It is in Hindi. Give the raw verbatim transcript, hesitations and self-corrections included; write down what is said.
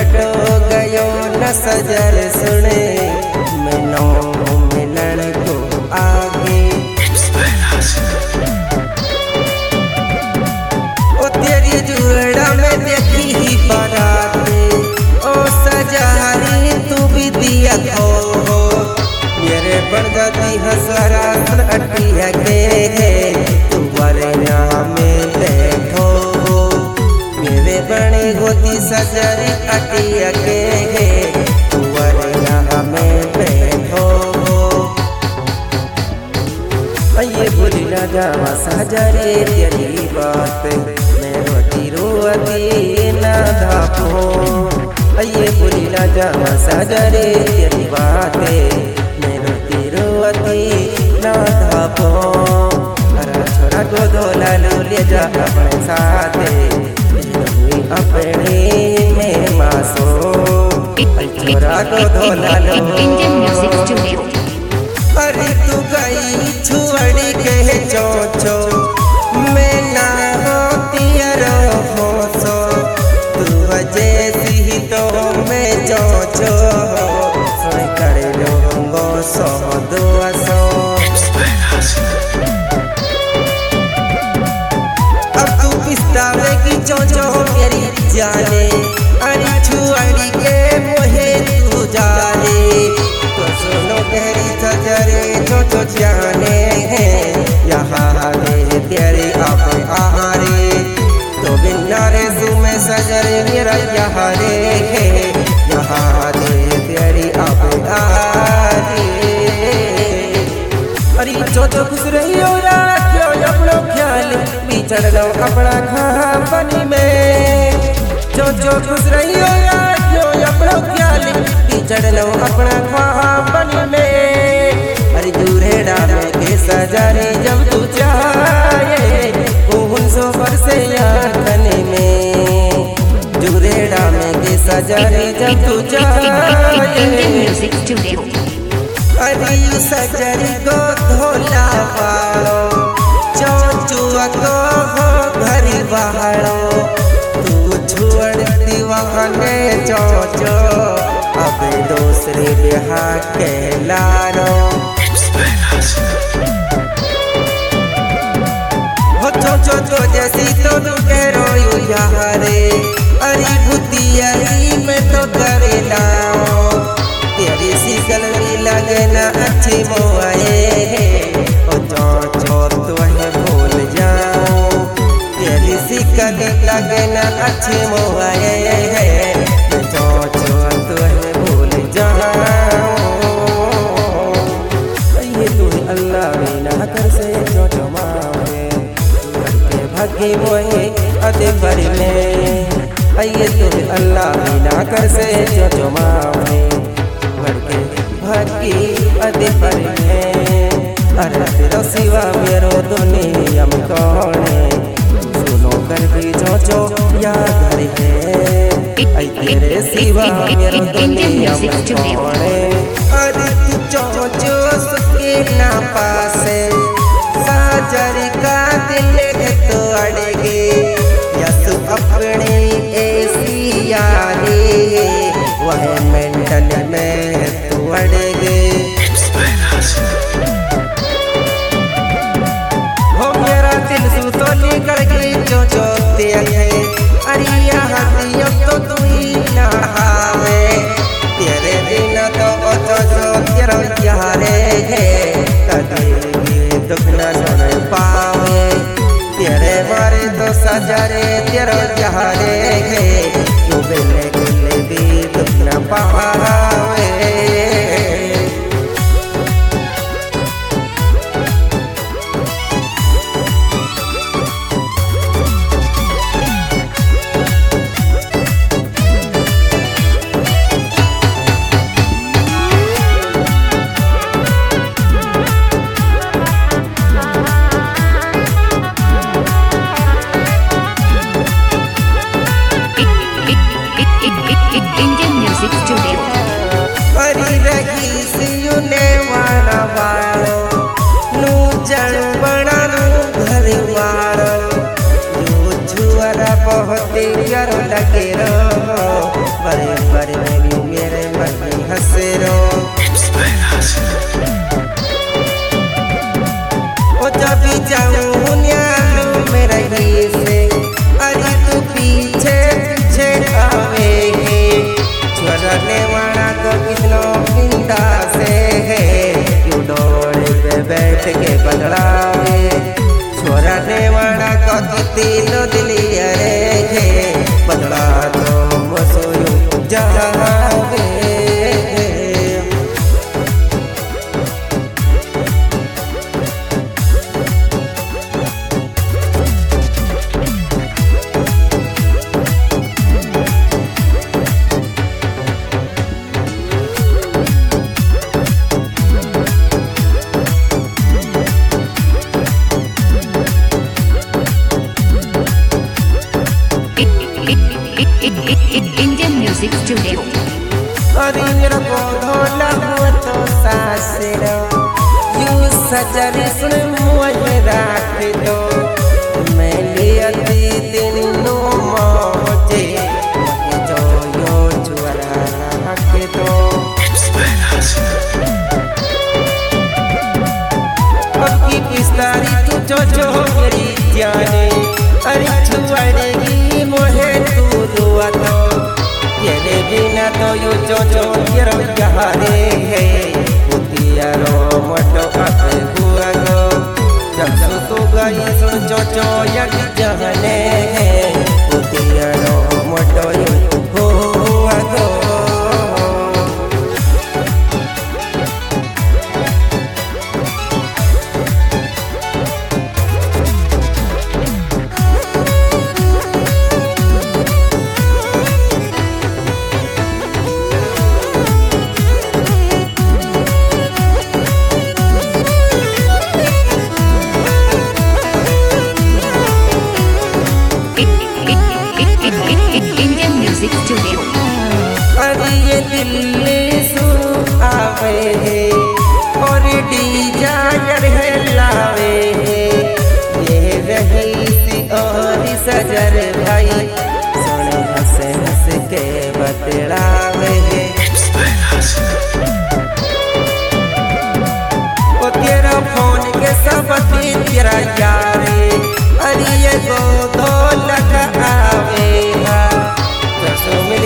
कटो गयो न सजर सुने मैनो मिलन को आगे ओ तेरी जुड़ा में देखी ही बाराते ओ सजारी तू भी दिया खो मेरे बन जाती हसरा अटिया के तू वरना में बैठो मेरे बने होती सजरी अटिया के तू वरना में बैठो ये भूली ना जावा सजरे तेरी बात मैं रोती रोती ना धापो ये भूली ना जावा सजरे तेरी बात मैं रोती रोती ना धापो अरे छोरा को धोला लो ले जा अपने साथे अपने में मासो छोरा को धोला लो अरे तू गई छुअड़ी के चोचो मैं ना होती रो सो तू जैसी ही तो मैं चोचो सुन कर लो सो दो सो अब तू पिस्तावे की चोचो मेरी जाने अरे छुअड़ी के मोहे तू जाने तो सुनो तेरी सजरे चोचो जाने यहाँ रे तेरे आप आहारे तो बिना रे सुमे सजरे मेरा यहाँ रे यहाँ रे तेरी आप आहारे अरे चोचो खुश रही हो क्यों अपनो ख्याल बिछड़ लो अपना खापनी में चोचो खुश रही हो क्यों अपनो ख्याल बिछड़ लो अपना खापनी में अरे दूरे डाले के सजारे जब तू चाहे कौन सो बरसे आंखने में दूरे डाले के सजारे जब तू चाहे अरे यू सजरी को धोला पालो चौचुआ को हो घरी बहाड़ो तू छुअड़ती वहाने चौचो अब दूसरे बिहार के लारो हो चौचो तो जैसी तो तू कह रो यारे अरे भूतिया में तो करे लाओ तेरी सी गलती लगे ना अच्छी मोए ओ चौचो तो है भूल जाओ तेरी सी गलती लगे ना अच्छी मोए चौचो तो है भूल जाओ ये तू अल्लाह बिना कर से चौचो मावे करके भागे मोए अदे भरी में ये तू अल्लाह बिना कर से चौचो मावे करके भागी अदे भरी में अरे तेरा सिवा मेरो दुनिया में कौन सुनो कर भी चौचो याद घर है आई तेरे सिवा मेरो दुनिया में कौन अरे तू चौचो सुके ना पासे साजरी का दिल तो अड़गे यस अपने ऐसी यारी वह मेंटल में तू अड़गे हो मेरा दिल सु तो निकल गई जो जो है अरे यहाँ तो तू ही ना हावे तेरे बिना तो जो जो तेरा यारे भी जाऊं न्यालू में रही से, अरे तू पीछे पीछे आवेगी। छोड़ने वाला को कितनो बिंदा से है, क्यों डोले पे बैठ के बदलावे। छोड़ने वाला को कितनो दिलिया रे, बदला तो मसोयूं जावे। Indian Music Studio. अरिंजर को ढोला हुआ तो सासरो, यूं सजरी सुन मुझे राख दो। मैं लिया दी दिन नो मौजे, जो यो चुरा रख दो। अब की पिस्तारी तू जो जो मेरी जाने, अरे छुआएगी मोहे तू दुआ तो। तेरे बिना तो यो जो जो येरो यहारे है, उतियारो मोटो अपे हुआ गो। जब सो तो गई सुन जो जो यक जहने है, उतियारो मोटो यो हुआ गो। Indian Music Studio. अरे ये दिल्ली सु आवे है, और डिजायर है लावे है। ये रही सी और सजर भाई, सुन हंस हंस के बतलावे है। ओ तेरा फोन के सब तेरा यारे, अरे ये गो